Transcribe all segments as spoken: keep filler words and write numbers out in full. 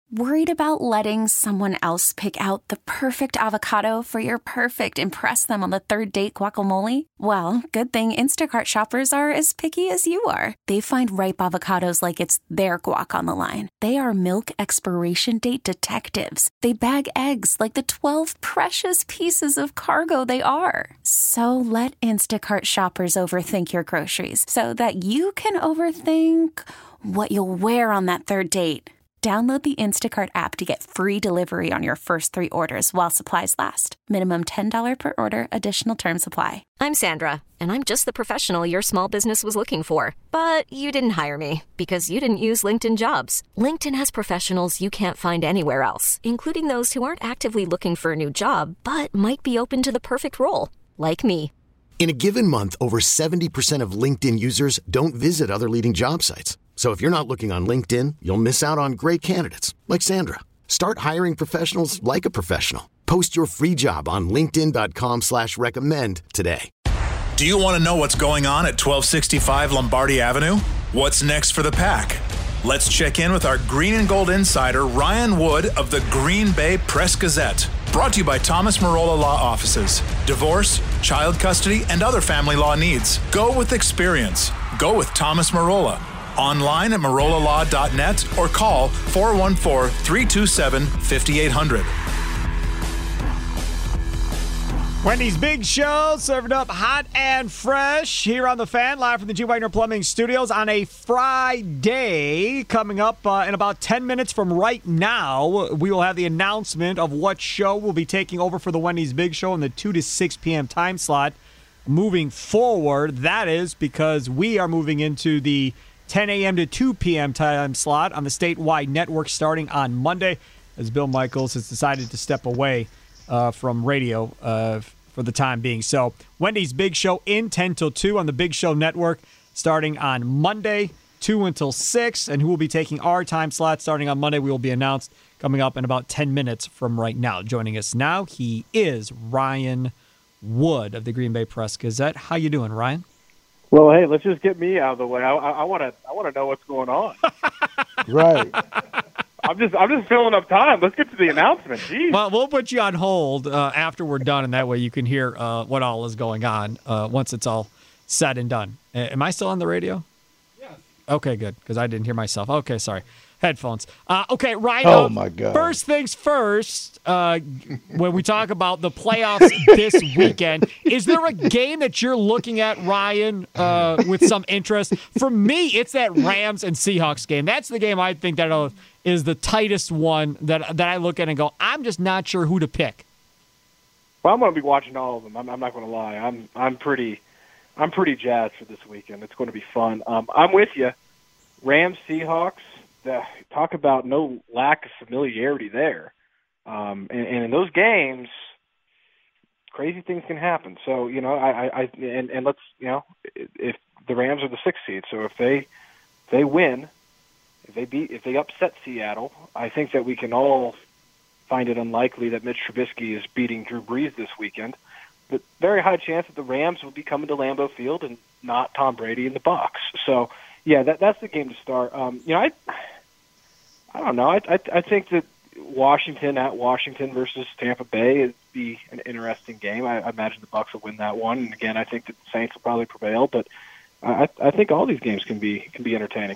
Worried about letting someone else pick out the perfect avocado for your perfect impress them on the third date guacamole? Well, good thing Instacart shoppers are as picky as you are. They find ripe avocados like it's their guac on the line. They are milk expiration date detectives. They bag eggs like the twelve precious pieces of cargo they are. So let Instacart shoppers overthink your groceries so that you can overthink what you'll wear on that third date. Download the Instacart app to get free delivery on your first three orders while supplies last. Minimum ten dollars per order. Additional terms apply. I'm Sandra, and I'm just the professional your small business was looking for. But you didn't hire me because you didn't use LinkedIn Jobs. LinkedIn has professionals you can't find anywhere else, including those who aren't actively looking for a new job, but might be open to the perfect role, like me. In a given month, over seventy percent of LinkedIn users don't visit other leading job sites. So if you're not looking on LinkedIn, you'll miss out on great candidates like Sandra. Start hiring professionals like a professional. Post your free job on linkedin dot com slash recommend today. Do you want to know what's going on at twelve sixty-five Lombardi Avenue? What's next for the Pack? Let's check in with our Green and Gold insider, Ryan Wood of the Green Bay Press-Gazette. Brought to you by Thomas Marola Law Offices. Divorce, child custody, and other family law needs. Go with experience. Go with Thomas Marola. Online at marola law dot net or call four one four, three two seven, five eight zero zero. Wendy's Big Show, served up hot and fresh here on The Fan, live from the G. Wagner Plumbing Studios on a Friday. Coming up uh, in about ten minutes from right now, we will have the announcement of what show will be taking over for the Wendy's Big Show in the two to six p.m. time slot moving forward. That is because we are moving into the ten a.m. to two p.m. time slot on the statewide network starting on Monday, as Bill Michaels has decided to step away uh, from radio uh, for the time being. So Wendy's Big Show in ten till two on the Big Show Network starting on Monday, two until six. And who will be taking our time slot starting on Monday, we will be announced coming up in about ten minutes from right now. Joining us now, he is Ryan Wood of the Green Bay Press-Gazette. How you doing, Ryan? Well, hey, let's just get me out of the way. I want to, I want to know what's going on. Right. I'm just, I'm just filling up time. Let's get to the announcement. Jeez. Well, we'll put you on hold uh, after we're done, and that way you can hear uh, what all is going on uh, once it's all said and done. Uh, am I still on the radio? Yes. Okay, good, because I didn't hear myself. Okay, sorry. Headphones. Uh, okay, Ryan. Oh, my God. First things first, uh, when we talk about the playoffs this weekend, is there a game that you're looking at, Ryan, uh, with some interest? For me, it's that Rams and Seahawks game. That's the game I think that is the tightest one that that I look at and go, I'm just not sure who to pick. Well, I'm going to be watching all of them. I'm, I'm not going to lie. I'm, I'm pretty, I'm pretty jazzed for this weekend. It's going to be fun. Um, I'm with you. Rams, Seahawks. The, talk about no lack of familiarity there. Um, and, and in those games, crazy things can happen. So, you know, I, I, I and, and let's, you know, if the Rams are the sixth seed, so if they they win, if they beat, if they upset Seattle, I think that we can all find it unlikely that Mitch Trubisky is beating Drew Brees this weekend. But very high chance that the Rams will be coming to Lambeau Field and not Tom Brady in the box. So, yeah, that that's the game to start. Um, you know, I I don't know. I, I I think that Washington at Washington versus Tampa Bay would be an interesting game. I, I imagine the Bucs will win that one. And again, I think that the Saints will probably prevail. But I I think all these games can be can be entertaining.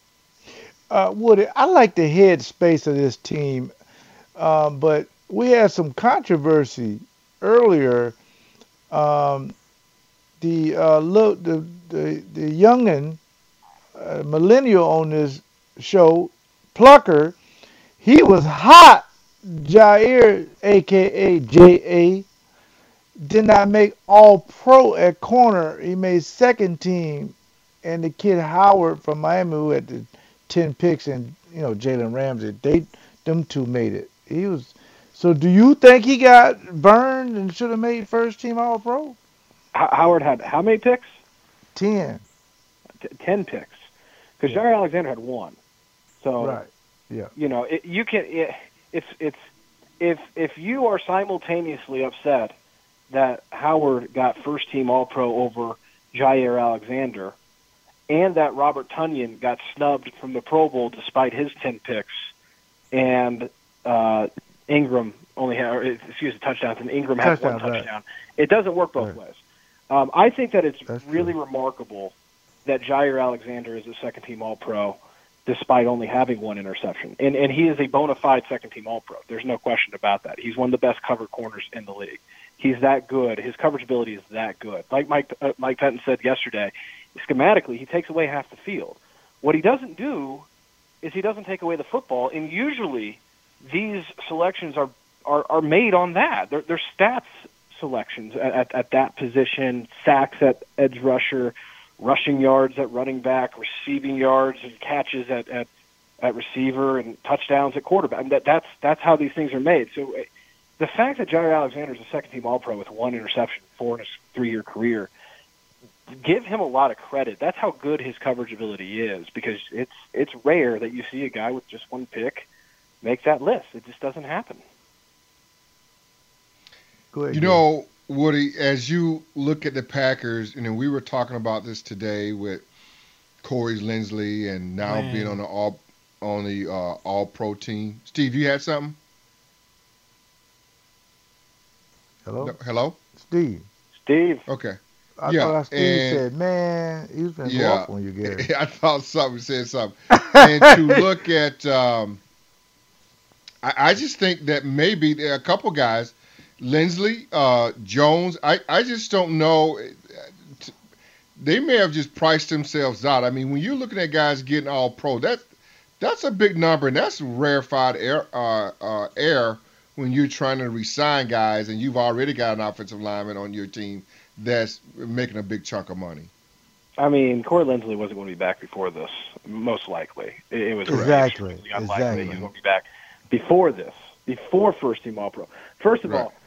Uh, Woody, I like the head space of this team, uh, but we had some controversy earlier. Um, the uh, look the the the youngin. Uh, millennial on this show, Plucker, he was hot. Jair, a k a. J A, did not make all-pro at corner. He made second team. And the kid Howard from Miami who had the ten picks and, you know, Jalen Ramsey, they, them two made it. He was. So do you think he got burned and should have made first team all-pro? Howard had how many picks? Ten. T- ten picks. Because Jair Alexander had one, so right, yeah. You know, it, you can. It, it's it's if if you are simultaneously upset that Howard got first team All Pro over Jair Alexander, and that Robert Tonyan got snubbed from the Pro Bowl despite his ten picks, and uh, Ingram only had, or, excuse me, touchdowns, and Ingram had one touchdown. Right. It doesn't work both right. ways. Um, I think that it's That's really true. remarkable that Jair Alexander is a second-team All-Pro despite only having one interception. And, and he is a bona fide second-team All-Pro. There's no question about that. He's one of the best covered corners in the league. He's that good. His coverage ability is that good. Like Mike, uh, Mike Pettin said yesterday, schematically, he takes away half the field. What he doesn't do is he doesn't take away the football, and usually these selections are, are, are made on that. They're, they're stats selections at, at, at that position, sacks at edge rusher, rushing yards at running back, receiving yards and catches at, at, at receiver, and touchdowns at quarterback. And that, that's that's how these things are made. So uh, the fact that Jair Alexander is a second-team All-Pro with one interception, four in his three-year career, give him a lot of credit. That's how good his coverage ability is, because it's it's rare that you see a guy with just one pick make that list. It just doesn't happen. Go ahead, you know, Woody, as you look at the Packers, and we were talking about this today with Corey Linsley, and now Man. being on the all on the uh, All Pro team. Steve, you had something? Hello. No, hello. Steve. Steve. Okay. I yeah, thought Steve and, said, "Man, he was going to yeah, go off on you, Gary." I thought something said something. And to look at, um, I, I just think that maybe there are a couple guys. Linsley, uh, Jones, I, I just don't know. They may have just priced themselves out. I mean, when you're looking at guys getting all pro, that's, that's a big number, and that's rarefied air, uh, uh, air when you're trying to re-sign guys and you've already got an offensive lineman on your team that's making a big chunk of money. I mean, Corey Linsley wasn't going to be back before this, most likely. It, it was exactly. unlikely exactly. that he was going to be back before this, before first-team All-Pro. First of right. all,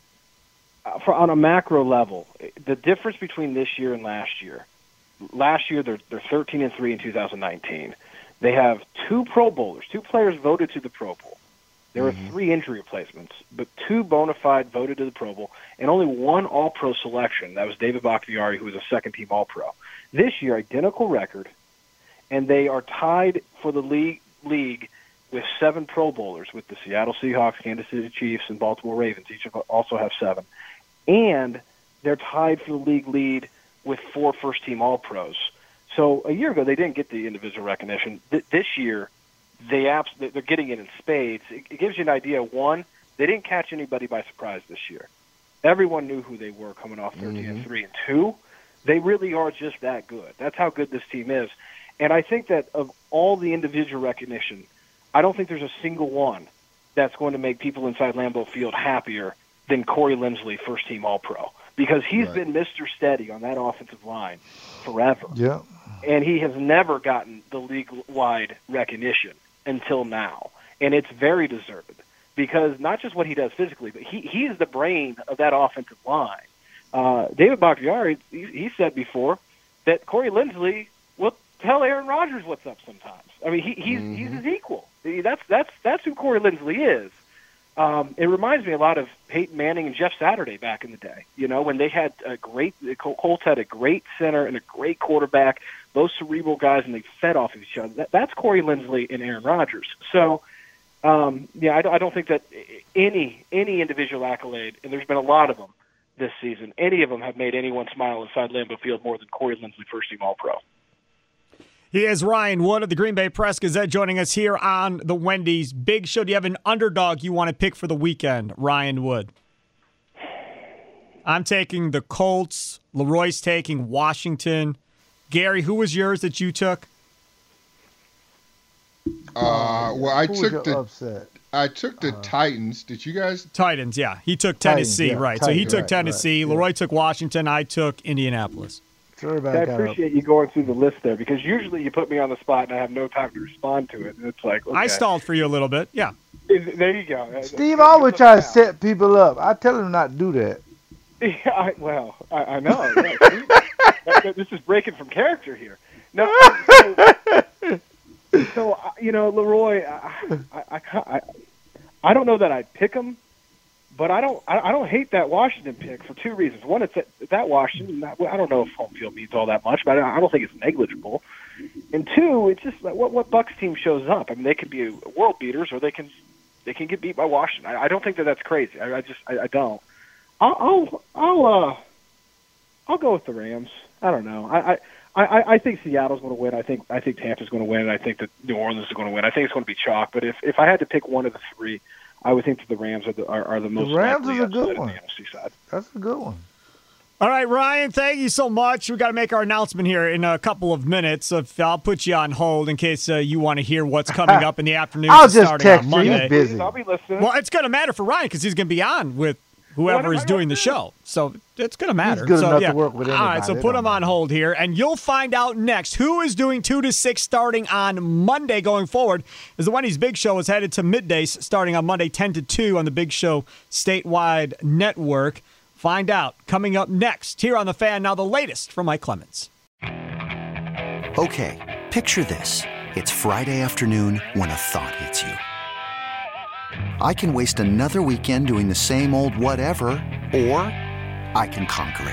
For, on a macro level, the difference between this year and last year, last year they're they're thirteen and three in two thousand nineteen. They have two Pro Bowlers, two players voted to the Pro Bowl. There mm-hmm. are three injury replacements, but two bona fide voted to the Pro Bowl, and only one All-Pro selection. That was David Bakhtiari, who was a second-team All-Pro. This year, identical record, and they are tied for the league league with seven Pro Bowlers, with the Seattle Seahawks, Kansas City Chiefs, and Baltimore Ravens. Each of them also have seven. And they're tied for the league lead with four first-team All-Pros. So a year ago, they didn't get the individual recognition. Th- this year, they abs- they're getting it in spades. It, it gives you an idea. One, they didn't catch anybody by surprise this year. Everyone knew who they were coming off thirteen and three. And two, they really are just that good. That's how good this team is. And I think that of all the individual recognition, I don't think there's a single one that's going to make people inside Lambeau Field happier than Corey Linsley, first-team All-Pro, because he's right. been Mister Steady on that offensive line forever. Yeah. And he has never gotten the league-wide recognition until now. And it's very deserved, because not just what he does physically, but he, he is the brain of that offensive line. Uh, David Bakhtiari, he, he said before that Corey Linsley will tell Aaron Rodgers what's up sometimes. I mean, he, he's, mm-hmm. he's his equal. That's, that's, that's who Corey Linsley is. Um, it reminds me a lot of Peyton Manning and Jeff Saturday back in the day. You know, when they had a great, Colts had a great center and a great quarterback, those cerebral guys, and they fed off of each other. That, that's Corey Linsley and Aaron Rodgers. So, um, yeah, I, I don't think that any any individual accolade, and there's been a lot of them this season, any of them have made anyone smile inside Lambeau Field more than Corey Linsley, first-team All-Pro. He is Ryan Wood of the Green Bay Press-Gazette joining us here on the Wendy's Big Show. Do you have an underdog you want to pick for the weekend, Ryan Wood? I'm taking the Colts. Leroy's taking Washington. Gary, who was yours that you took? Uh, well, I who took the upset? I took the uh, Titans. Did you guys? Titans, yeah. He took Tennessee, Titans, yeah, right. Titans, so he took right, Tennessee. right, Leroy yeah. took Washington. I took Indianapolis. I appreciate you going through the list there, because usually you put me on the spot and I have no time to respond to it. And it's like, okay. I stalled for you a little bit, yeah. There you go. Steve always tries to set people up. I tell him not to do that. Yeah, I, well, I, I know. Yeah, this is breaking from character here. No, so, so you know, Leroy, I, I, I, I don't know that I'd pick him, but I don't I, I don't hate that Washington pick for two reasons. One, it's that, that Washington. That, I don't know if home field means all that much, but I don't think it's negligible. And two, it's just like what what Bucks team shows up. I mean, they could be world beaters, or they can they can get beat by Washington. I, I don't think that that's crazy. I, I just I, I don't. I'll I'll I'll, uh, I'll go with the Rams. I don't know. I. I I, I think Seattle's going to win. I think I think Tampa's going to win. And I think that New Orleans is going to win. I think it's going to be chalk. But if, if I had to pick one of the three, I would think that the Rams are the, are, are the most. The Rams likely is a good upset one. on the N F C side. That's a good one. All right, Ryan, thank you so much. We've got to make our announcement here in a couple of minutes. If I'll put you on hold in case uh, you want to hear what's coming up in the afternoon. I'll just starting text on you. Monday. He's busy. I'll be listening. Well, it's going to matter for Ryan because he's going to be on with whoever is doing the show. So it's going to matter. He's good so, enough yeah. to work with anybody. All right, so It put don't him on matter. hold here, and you'll find out next who is doing two to six starting on Monday going forward, as the Wendy's Big Show is headed to middays starting on Monday ten to two on the Big Show statewide network. Find out coming up next here on The Fan. Now the latest from Mike Clemens. Okay, picture this. It's Friday afternoon when a thought hits you. I can waste another weekend doing the same old whatever, or I can conquer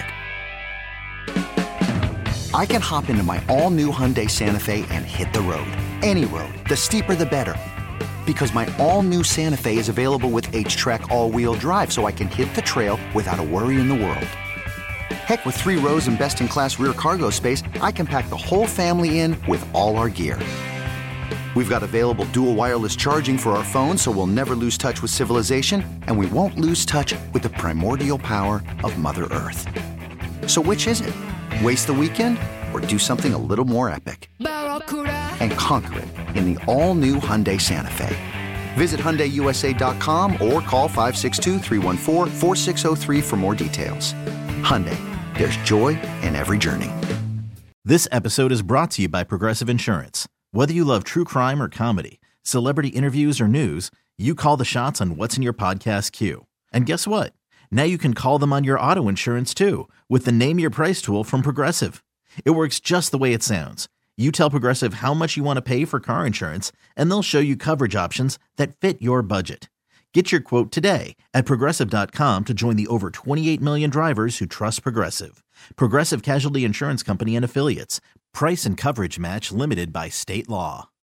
it. I can hop into my all-new Hyundai Santa Fe and hit the road. Any road. The steeper, the better. Because my all-new Santa Fe is available with H-Track all-wheel drive, so I can hit the trail without a worry in the world. Heck, with three rows and best-in-class rear cargo space, I can pack the whole family in with all our gear. We've got available dual wireless charging for our phones, so we'll never lose touch with civilization, and we won't lose touch with the primordial power of Mother Earth. So which is it? Waste the weekend or do something a little more epic? And conquer it in the all-new Hyundai Santa Fe. Visit Hyundai U S A dot com or call five six two, three one four, four six zero three for more details. Hyundai, there's joy in every journey. This episode is brought to you by Progressive Insurance. Whether you love true crime or comedy, celebrity interviews or news, you call the shots on what's in your podcast queue. And guess what? Now you can call them on your auto insurance too with the Name Your Price tool from Progressive. It works just the way it sounds. You tell Progressive how much you want to pay for car insurance, and they'll show you coverage options that fit your budget. Get your quote today at Progressive dot com to join the over twenty-eight million drivers who trust Progressive. Progressive Casualty Insurance Company and Affiliates. Price and coverage match limited by state law.